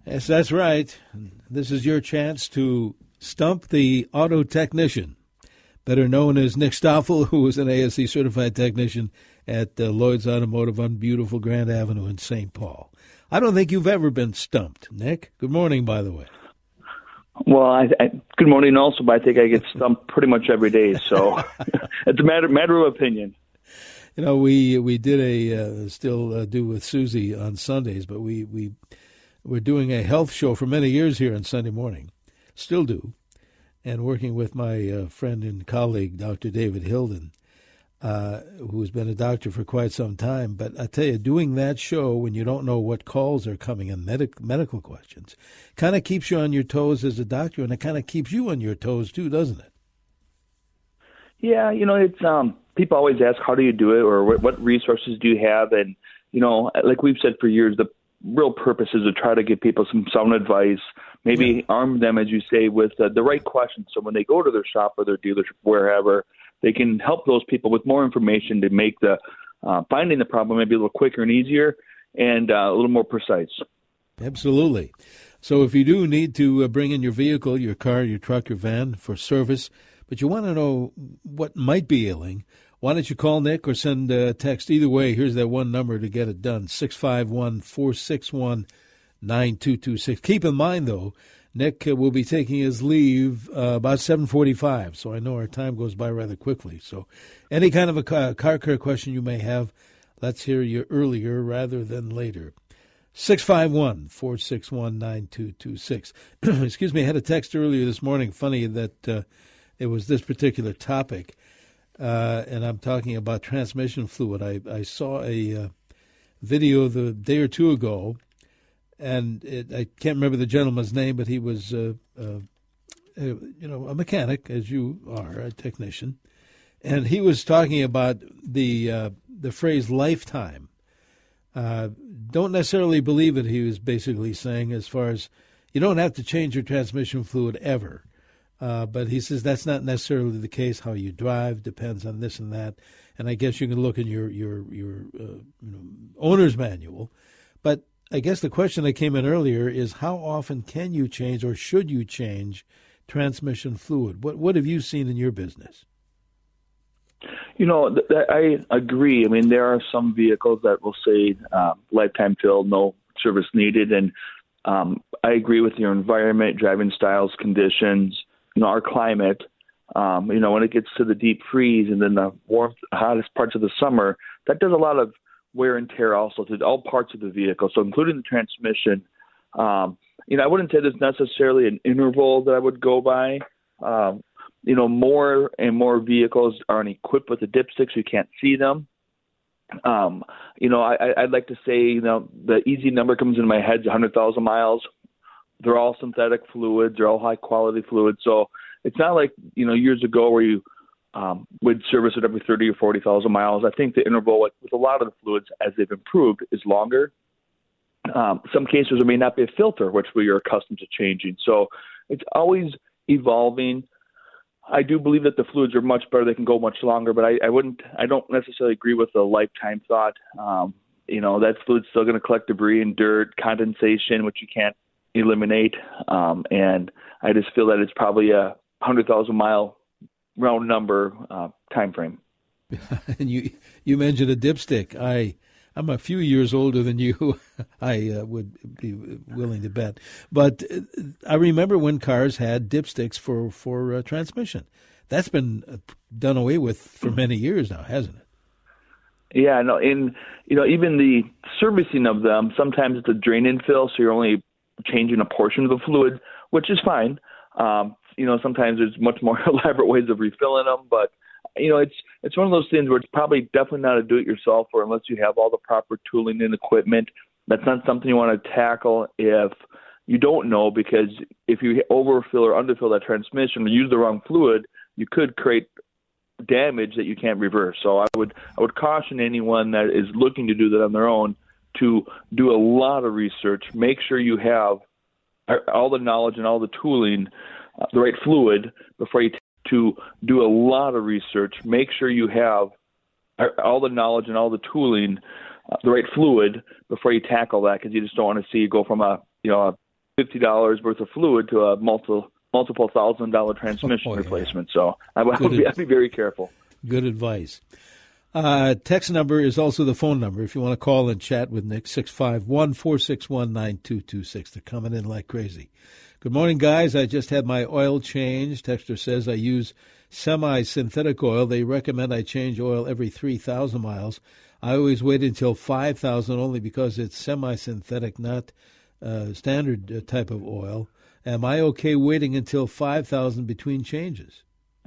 Yes, that's right. This is your chance to stump the auto technician, better known as Nick Stoffel, who is an ASE certified technician at Lloyd's Automotive on beautiful Grand Avenue in St. Paul. I don't think you've ever been stumped, Nick. Good morning, by the way. Well, good morning also, but I think I get stumped pretty much every day, so it's a matter of opinion. You know, we did still do with Susie on Sundays, but we're doing a health show for many years here on Sunday morning, still do, and working with my friend and colleague, Dr. David Hilden, who's been a doctor for quite some time. But I tell you, doing that show when you don't know what calls are coming and medical questions kind of keeps you on your toes as a doctor, and it kind of keeps you on your toes too, doesn't it? Yeah, it's people always ask, how do you do it, or what resources do you have? And, like we've said for years, the real purpose is to try to give people some sound advice, maybe arm them, as you say, with the right questions. So when they go to their shop or their dealership, wherever, they can help those people with more information to make the finding the problem maybe a little quicker and easier and a little more precise. Absolutely. So if you do need to bring in your vehicle, your car, your truck, your van for service, but you want to know what might be ailing, why don't you call Nick or send a text? Either way, here's that one number to get it done, 651-461-9226. Keep in mind, though, Nick will be taking his leave about 7:45, so I know our time goes by rather quickly. So any kind of a car care question you may have, let's hear you earlier rather than later. 651-461-9226. Excuse me, I had a text earlier this morning, funny that it was this particular topic, and I'm talking about transmission fluid. I saw a video the day or two ago, and I can't remember the gentleman's name, but he was, a mechanic, as you are, a technician, and he was talking about the phrase lifetime. Don't necessarily believe it, he was basically saying, as far as you don't have to change your transmission fluid ever. But he says that's not necessarily the case. How you drive depends on this and that. And I guess you can look in your owner's manual. But I guess the question that came in earlier is how often can you change or should you change transmission fluid? What have you seen in your business? I agree. I mean, there are some vehicles that will say lifetime fill, no service needed. And I agree with your environment, driving styles, conditions, our climate. When it gets to the deep freeze and then the warmth, hottest parts of the summer, that does a lot of wear and tear also to all parts of the vehicle. So including the transmission, I wouldn't say there's necessarily an interval that I would go by. More and more vehicles aren't equipped with the dipsticks. You can't see them. I'd like to say, the easy number comes into my head is 100,000 miles. They're all synthetic fluids. They're all high-quality fluids. So it's not like, years ago where you would service it every 30 or 40,000 miles. I think the interval with a lot of the fluids, as they've improved, is longer. Some cases there may not be a filter, which we are accustomed to changing. So it's always evolving. I do believe that the fluids are much better. They can go much longer, but I don't necessarily agree with the lifetime thought. That fluid's still going to collect debris and dirt, condensation, which you can't eliminate. And I just feel that it's probably a 100,000-mile round number time frame. And you mentioned a dipstick. I'm a few years older than you. I would be willing to bet. But I remember when cars had dipsticks for transmission. That's been done away with for many years now, hasn't it? Yeah, no. Even the servicing of them, sometimes it's a drain-in fill, so you're only changing a portion of the fluid, which is fine. Sometimes there's much more elaborate ways of refilling them, but it's one of those things where it's probably definitely not a do-it-yourselfer unless you have all the proper tooling and equipment. That's not something you want to tackle if you don't know, because if you overfill or underfill that transmission or use the wrong fluid, you could create damage that you can't reverse. So I would caution anyone that is looking to do that on their own to do a lot of research. Make sure you have all the knowledge and all the tooling, the right fluid before you to do a lot of research. Make sure you have all the knowledge and all the tooling, the right fluid before you tackle that, because you just don't want to see you go from a $50 worth of fluid to a multiple $1,000 transmission replacement. So I'd be very careful. Good advice. Text number is also the phone number if you want to call and chat with Nick, 651-461-9226. They're coming in like crazy. Good morning, guys. I just had my oil changed. Texter says I use semi-synthetic oil. They recommend I change oil every 3,000 miles. I always wait until 5,000 only because it's semi-synthetic, not standard type of oil. Am I okay waiting until 5,000 between changes?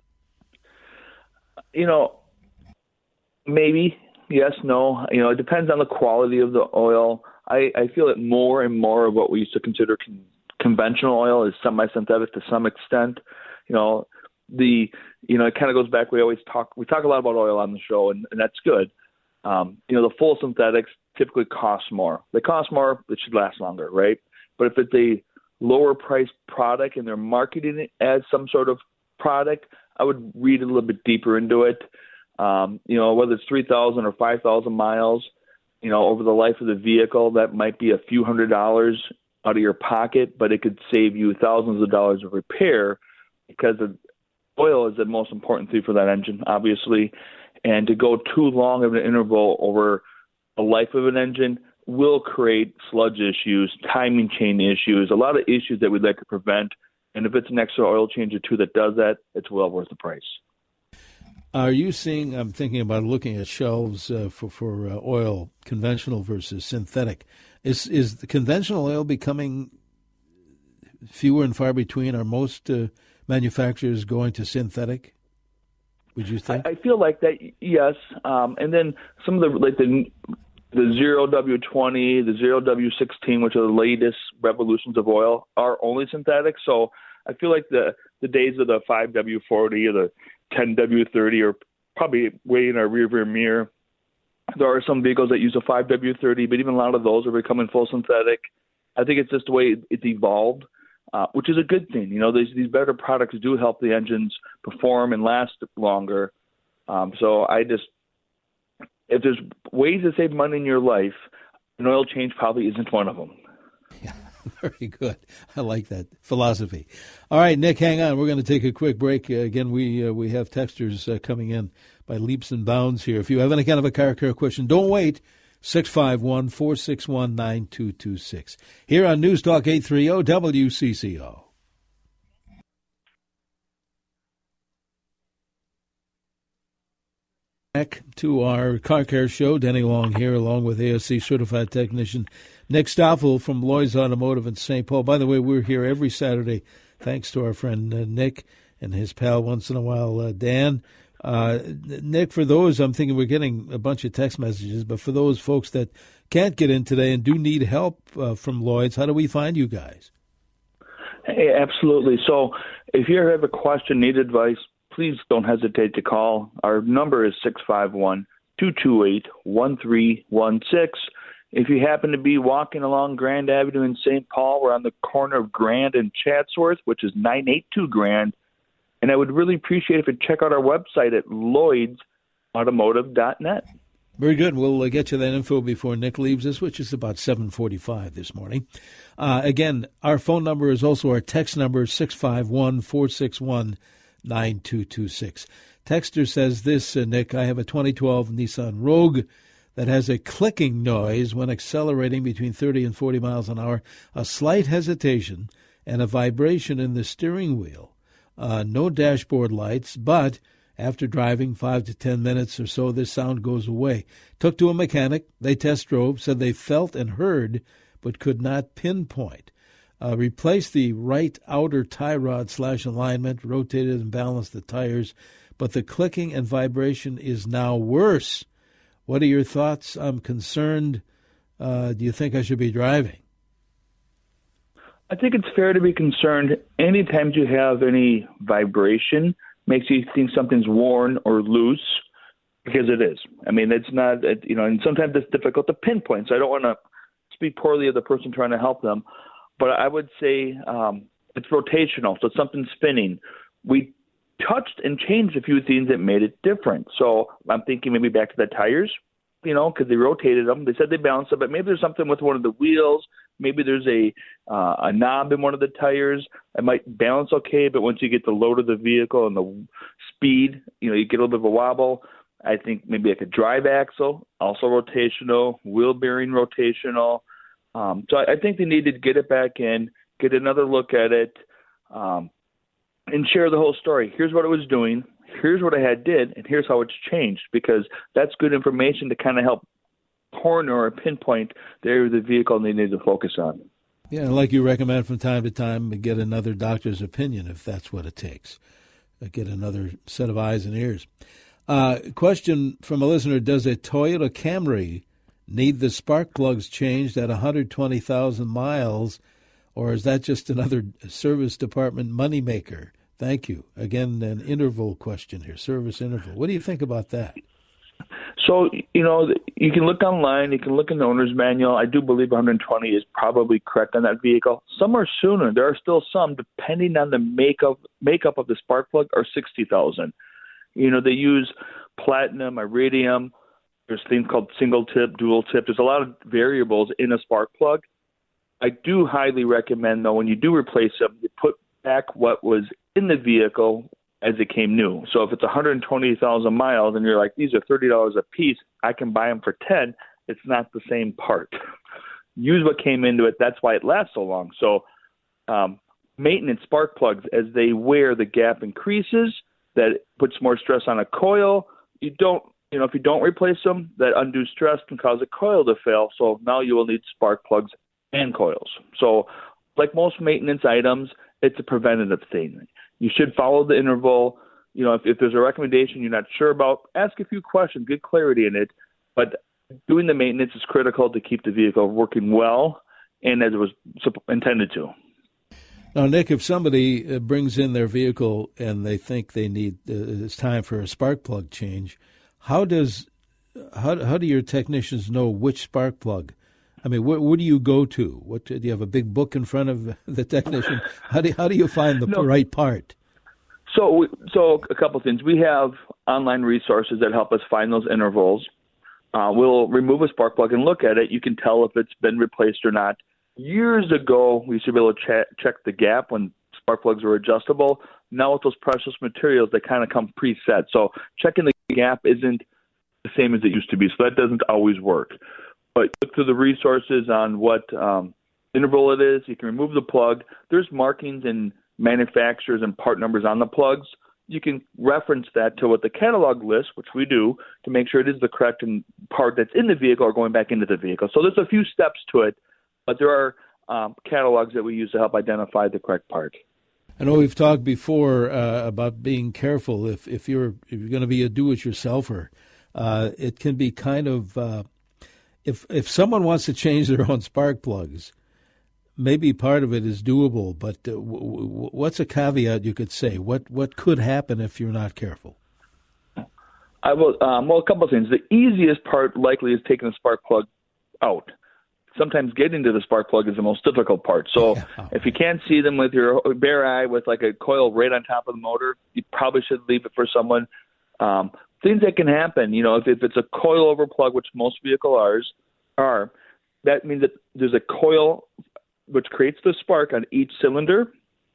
Maybe. Yes, no. It depends on the quality of the oil. I feel that more and more of what we used to consider conventional oil is semi-synthetic to some extent. It kind of goes back. We talk a lot about oil on the show, and that's good. The full synthetics typically cost more. They cost more. It should last longer, right? But if it's a lower priced product and they're marketing it as some sort of product, I would read a little bit deeper into it. Whether it's 3,000 or 5,000 miles, over the life of the vehicle, that might be a few $100s out of your pocket, but it could save you thousands of dollars of repair because the oil is the most important thing for that engine, obviously. And to go too long of an interval over the life of an engine will create sludge issues, timing chain issues, a lot of issues that we'd like to prevent. And if it's an extra oil change or two that does that, it's well worth the price. Are you seeing, I'm thinking about looking at shelves for oil, conventional versus synthetic. Is the conventional oil becoming fewer and far between? Are most manufacturers going to synthetic, would you think? I feel like that, yes. And then some of the 0W20, the 0W16, which are the latest revolutions of oil, are only synthetic. So I feel like the days of the 5W40 or the 10W30 are probably way in our rearview mirror. There are some vehicles that use a 5W30, but even a lot of those are becoming full synthetic. I think it's just the way it's evolved, which is a good thing. These better products do help the engines perform and last longer. If there's ways to save money in your life, an oil change probably isn't one of them. Yeah, very good. I like that philosophy. All right, Nick, hang on. We're going to take a quick break. Again, we have texters coming in by leaps and bounds here. If you have any kind of a car care question, don't wait. 651-461-9226. Here on News Talk 830 WCCO. Back to our car care show. Denny Long here, along with ASC certified technician Nick Stoffel from Lloyd's Automotive in St. Paul. By the way, we're here every Saturday, thanks to our friend Nick and his pal once in a while, Dan. Nick, for those, I'm thinking we're getting a bunch of text messages, but for those folks that can't get in today and do need help from Lloyd's, how do we find you guys? Hey, absolutely. So if you have a question, need advice, please don't hesitate to call. Our number is 651-228-1316. If you happen to be walking along Grand Avenue in St. Paul, we're on the corner of Grand and Chatsworth, which is 982 Grand. And I would really appreciate if you check out our website at lloydsautomotive.net. Very good. We'll get you that info before Nick leaves us, which is about 7:45 this morning. Again, our phone number is also our text number, 651-461-9226. Texter says this, Nick, I have a 2012 Nissan Rogue that has a clicking noise when accelerating between 30 and 40 miles an hour, a slight hesitation, and a vibration in the steering wheel. No dashboard lights, but after driving 5 to 10 minutes or so, this sound goes away. Took to a mechanic. They test drove, said they felt and heard, but could not pinpoint. Replaced the right outer tie rod / alignment, rotated and balanced the tires, but the clicking and vibration is now worse. What are your thoughts? I'm concerned. Do you think I should be driving? I think it's fair to be concerned. Anytime you have any vibration, makes you think something's worn or loose, because it is. I mean, it's not, and sometimes it's difficult to pinpoint, so I don't want to speak poorly of the person trying to help them. But I would say it's rotational, so something's spinning. We touched and changed a few things that made it different. So I'm thinking maybe back to the tires, because they rotated them. They said they balanced them, but maybe there's something with one of the wheels, maybe there's a knob in one of the tires. It might balance okay, but once you get the load of the vehicle and the speed, you get a little bit of a wobble. I think maybe like a drive axle, also rotational, wheel bearing rotational. So I think they need to get it back in, get another look at it, and share the whole story. Here's what it was doing. Here's what I did, and here's how it's changed, because that's good information to kind of help corner or pinpoint the area of the vehicle they need to focus on. Yeah, and like you recommend from time to time, get another doctor's opinion if that's what it takes. Get another set of eyes and ears. Question from a listener, does a Toyota Camry need the spark plugs changed at 120,000 miles, or is that just another service department moneymaker? Thank you. Again, an interval question here, service interval. What do you think about that? So, you can look online, you can look in the owner's manual. I do believe 120 is probably correct on that vehicle. Some are sooner. There are still some, depending on the makeup of the spark plug, are 60,000. They use platinum, iridium. There's things called single tip, dual tip. There's a lot of variables in a spark plug. I do highly recommend, though, when you do replace them, you put back what was in the vehicle as it came new. So if it's 120,000 miles and you're like, these are $30 a piece, I can buy them for 10. It's not the same part. Use what came into it. That's why it lasts so long. So maintenance spark plugs, as they wear, the gap increases. That puts more stress on a coil. If you don't replace them, that undue stress can cause a coil to fail. So now you will need spark plugs and coils. So like most maintenance items, it's a preventative thing. You should follow the interval. If there's a recommendation you're not sure about, ask a few questions, get clarity in it. But doing the maintenance is critical to keep the vehicle working well and as it was intended to. Now, Nick, if somebody brings in their vehicle and they think they need it's time for a spark plug change, how do your technicians know which spark plug? I mean, where do you go to? Do you have a big book in front of the technician? How do you find the right part? So a couple of things. We have online resources that help us find those intervals. We'll remove a spark plug and look at it. You can tell if it's been replaced or not. Years ago, we used to be able to check the gap when spark plugs were adjustable. Now with those precious materials, they kind of come preset. So checking the gap isn't the same as it used to be. So that doesn't always work. But look through the resources on what interval it is. You can remove the plug. There's markings and manufacturers and part numbers on the plugs. You can reference that to what the catalog lists, which we do, to make sure it is the correct part that's in the vehicle or going back into the vehicle. So there's a few steps to it. But there are catalogs that we use to help identify the correct part. I know we've talked before about being careful if you're going to be a do-it-yourselfer. It can be kind of if someone wants to change their own spark plugs, maybe part of it is doable. But what's a caveat you could say? What could happen if you're not careful? I will. Well, a couple of things. The easiest part likely is taking the spark plug out. Sometimes getting to the spark plug is the most difficult part. So if you can't see them with your bare eye with like a coil right on top of the motor, you probably should leave it for someone. Things that can happen, if it's a coil over plug, which most vehicles are, that means that there's a coil which creates the spark on each cylinder.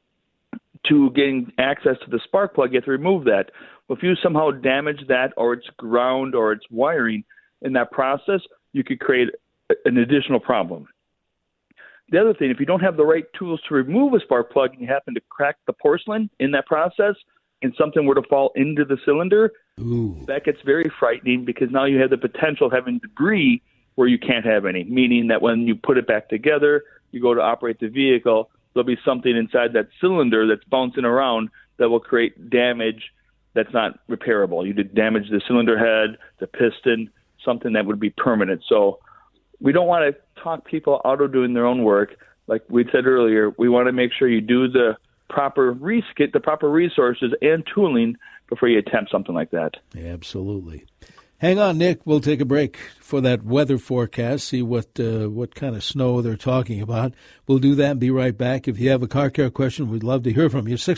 To gain access to the spark plug, you have to remove that. If you somehow damage that, or it's ground or it's wiring in that process, you could create an additional problem. The other thing, if you don't have the right tools to remove a spark plug and you happen to crack the porcelain in that process and something were to fall into the cylinder, that gets very frightening, because now you have the potential of having debris where you can't have any, meaning that when you put it back together, you go to operate the vehicle, there'll be something inside that cylinder that's bouncing around that will create damage that's not repairable. You did damage the cylinder head, the piston, something that would be permanent. So we don't want to talk people out of doing their own work. Like we said earlier, we want to make sure you do the proper resources and tooling before you attempt something like that. Absolutely. Hang on, Nick. We'll take a break for that weather forecast, see what kind of snow they're talking about. We'll do that and be right back. If you have a car care question, we'd love to hear from you.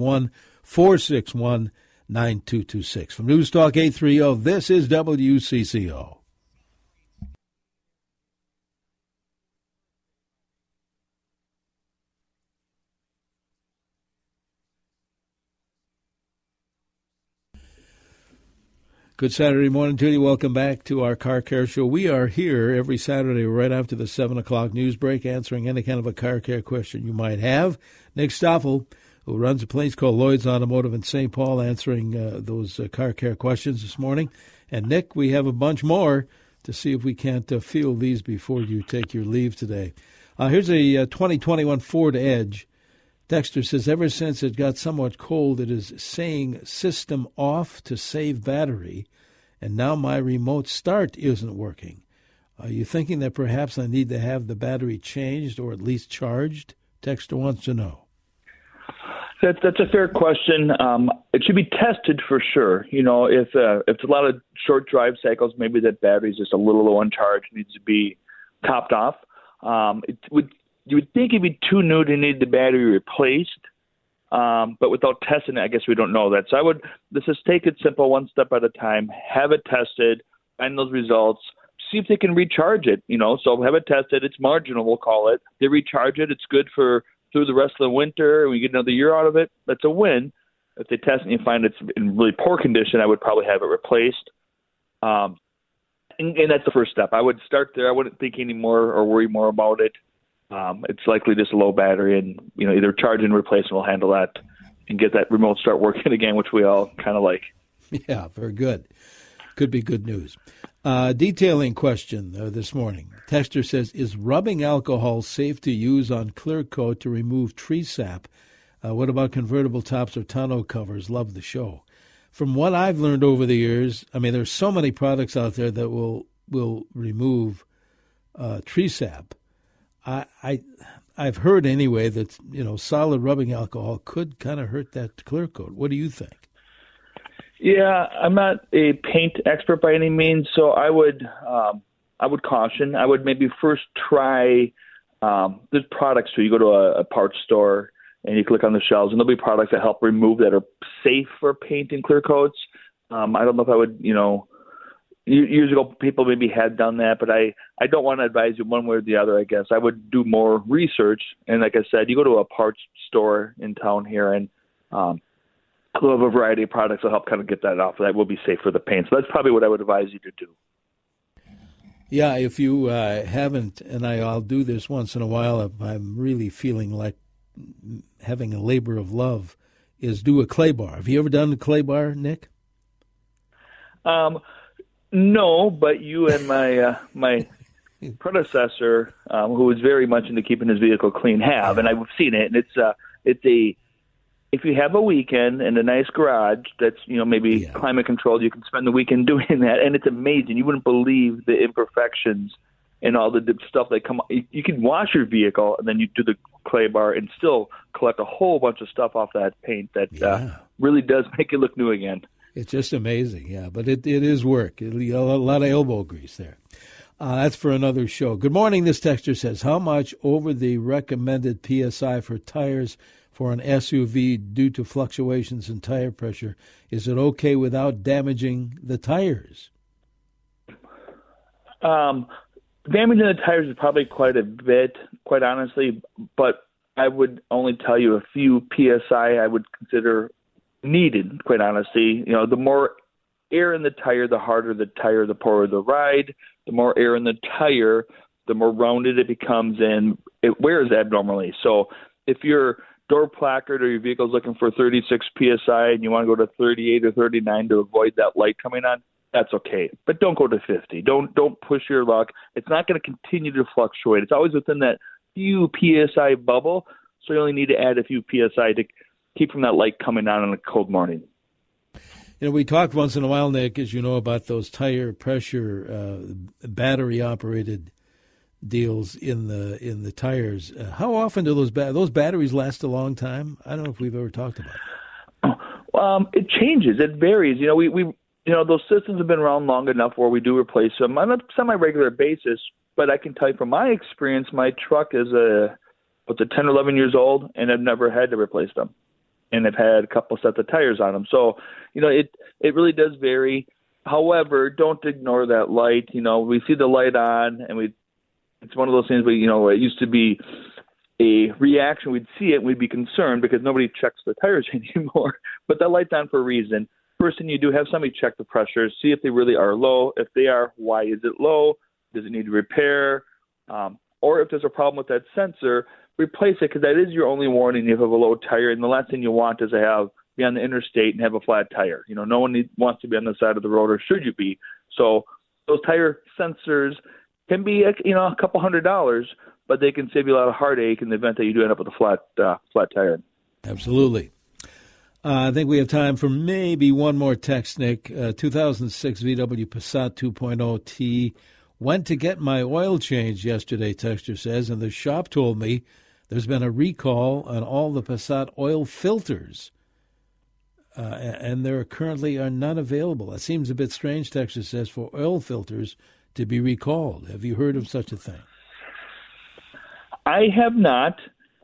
651-461-9226. From News Talk 830, this is WCCO. Good Saturday morning to you. Welcome back to our Car Care Show. We are here every Saturday right after the 7 o'clock news break, answering any kind of a car care question you might have. Nick Stoffel, who runs a place called Lloyd's Automotive in St. Paul, answering those car care questions this morning. And, Nick, we have a bunch more to see if we can't field these before you take your leave today. Here's a 2021 Ford Edge. Dexter says, ever since it got somewhat cold, it is saying system off to save battery, and now my remote start isn't working. Are you thinking that perhaps I need to have the battery changed or at least charged? Dexter wants to know. That's a fair question. It should be tested for sure. You know, if it's a lot of short drive cycles, maybe that battery's just a little low on charge, needs to be topped off. You would think it'd be too new to need the battery replaced, but without testing it, I guess we don't know that. So let's just take it simple, one step at a time, have it tested, find those results, see if they can recharge it, you know. So have it tested. It's marginal, we'll call it. They recharge it. It's good for through the rest of the winter, and we get another year out of it. That's a win. If they test and you find it's in really poor condition, I would probably have it replaced. And that's the first step. I would start there. I wouldn't think any more or worry more about it. It's likely just a low battery, and you know, either charge and replace will handle that and get that remote start working again, which we all kind of like. Yeah, very good. Could be good news. Detailing question this morning. Texter says, is rubbing alcohol safe to use on clear coat to remove tree sap? What about convertible tops or tonneau covers? Love the show. From what I've learned over the years, I mean, there's so many products out there that will remove tree sap. I've heard anyway that, you know, solid rubbing alcohol could kind of hurt that clear coat. What do you think? Yeah, I'm not a paint expert by any means, so I would caution. I would maybe first try. There's products too. You go to a parts store and you click on the shelves, and there'll be products that help remove that are safe for paint and clear coats. I don't know if I would, you know. Years ago, people maybe had done that, but I don't want to advise you one way or the other, I guess. I would do more research. And like I said, you go to a parts store in town here, and we'll have a variety of products that help kind of get that off. That will be safe for the paint. So that's probably what I would advise you to do. Yeah, if you haven't, and I'll do this once in a while, if I'm really feeling like having a labor of love, is do a clay bar. Have you ever done a clay bar, Nick? No, but you and my predecessor, who was very much into keeping his vehicle clean, have, and I've seen it. And if you have a weekend and a nice garage that's, you know, maybe climate controlled, you can spend the weekend doing that, and it's amazing. You wouldn't believe the imperfections and all the stuff that come. You can wash your vehicle and then you do the clay bar and still collect a whole bunch of stuff off that paint that really does make it look new again. It's just amazing, yeah. But it is work. A lot of elbow grease there. That's for another show. Good morning, this texter says, how much over the recommended PSI for tires for an SUV due to fluctuations in tire pressure? Is it okay without damaging the tires? Damaging the tires is probably quite a bit, quite honestly, but I would only tell you a few PSI I would consider needed, quite honestly. You know, the more air in the tire, the harder the tire, the poorer the ride. The more air in the tire, the more rounded it becomes, and it wears abnormally. So if your door placard or your vehicle is looking for 36 PSI and you want to go to 38 or 39 to avoid that light coming on, that's okay. But don't go to 50. Don't push your luck. It's not going to continue to fluctuate. It's always within that few PSI bubble, so you only need to add a few PSI to keep from that light coming on a cold morning. You know, we talk once in a while, Nick, as you know, about those tire pressure battery-operated deals in the tires. How often do those batteries last a long time? I don't know if we've ever talked about it. It changes. It varies. You know, we those systems have been around long enough where we do replace them on a semi-regular basis. But I can tell you from my experience, my truck is 10 or 11 years old, and I've never had to replace them. And I've had a couple sets of tires on them. So, you know, it really does vary. However, don't ignore that light. You know, we see the light on, and it's one of those things where, you know, it used to be a reaction. We'd see it, and we'd be concerned because nobody checks the tires anymore. But that light's on for a reason. first thing you do, have somebody check the pressures, see if they really are low. If they are, why is it low? Does it need repair? Or if there's a problem with that sensor, replace it, because that is your only warning if you have a low tire. And the last thing you want is to be on the interstate and have a flat tire. No one wants to be on the side of the road, or should you be? So those tire sensors can be a couple $100, but they can save you a lot of heartache in the event that you do end up with a flat tire. Absolutely. I think we have time for maybe one more text, Nick. 2006 VW Passat 2.0T. Went to get my oil changed yesterday, Texter says, and the shop told me there's been a recall on all the Passat oil filters, and there currently are none available. It seems a bit strange, Texter says, for oil filters to be recalled. Have you heard of such a thing? I have not.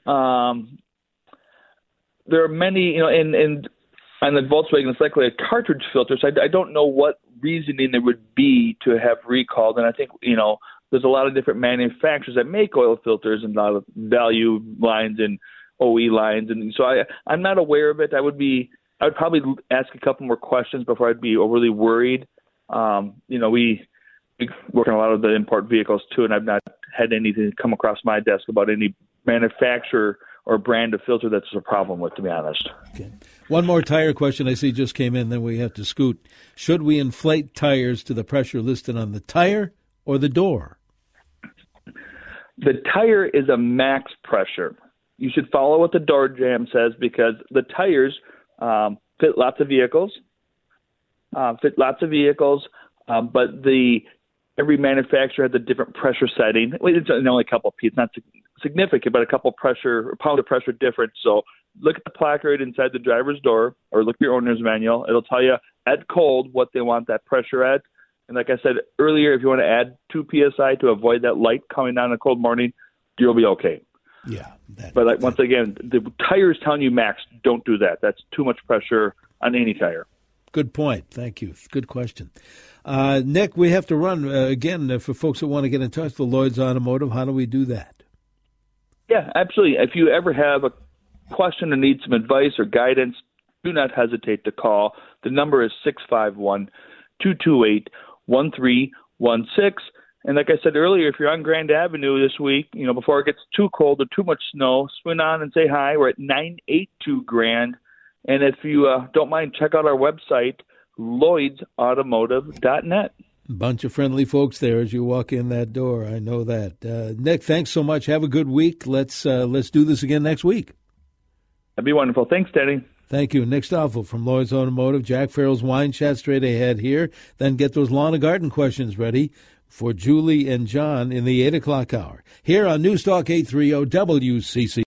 There are many, and on the Volkswagen, it's likely a cartridge filter, so I don't know what reasoning there would be to have recalled. And I think, there's a lot of different manufacturers that make oil filters and a lot of value lines and OE lines. And so I'm not aware of it. I would probably ask a couple more questions before I'd be overly worried. We work on a lot of the import vehicles too, and I've not had anything come across my desk about any manufacturer or brand of filter that's a problem with, to be honest. Okay. One more tire question I see just came in, then we have to scoot. Should we inflate tires to the pressure listed on the tire or the door? The tire is a max pressure. You should follow what the door jam says, because the tires fit lots of vehicles, but every manufacturer has a different pressure setting. It's only a couple of pieces, not significant, but a couple pound of pressure difference. So look at the placard inside the driver's door, or look at your owner's manual. It'll tell you at cold what they want that pressure at. And like I said earlier, if you want to add 2 psi to avoid that light coming down in a cold morning, you'll be okay. Yeah. Once again, the tire is telling you max. Don't do that. That's too much pressure on any tire. Good point. Thank you. Good question. Nick, we have to run again for folks that want to get in touch with Lloyd's Automotive. How do we do that? Yeah, absolutely. If you ever have a question or need some advice or guidance, do not hesitate to call. The number is 651-228-1316. And like I said earlier, if you're on Grand Avenue this week, before it gets too cold or too much snow, swing on and say hi. We're at 982 Grand. And if you don't mind, check out our website, lloydsautomotive.net. Bunch of friendly folks there as you walk in that door. I know that. Nick, thanks so much. Have a good week. Let's do this again next week. That'd be wonderful. Thanks, Denny. Thank you. Nick Stoffel from Lloyd's Automotive. Jack Farrell's Wine Chat straight ahead here. Then get those lawn and garden questions ready for Julie and John in the 8 o'clock hour. Here on Newstalk 830 WCC.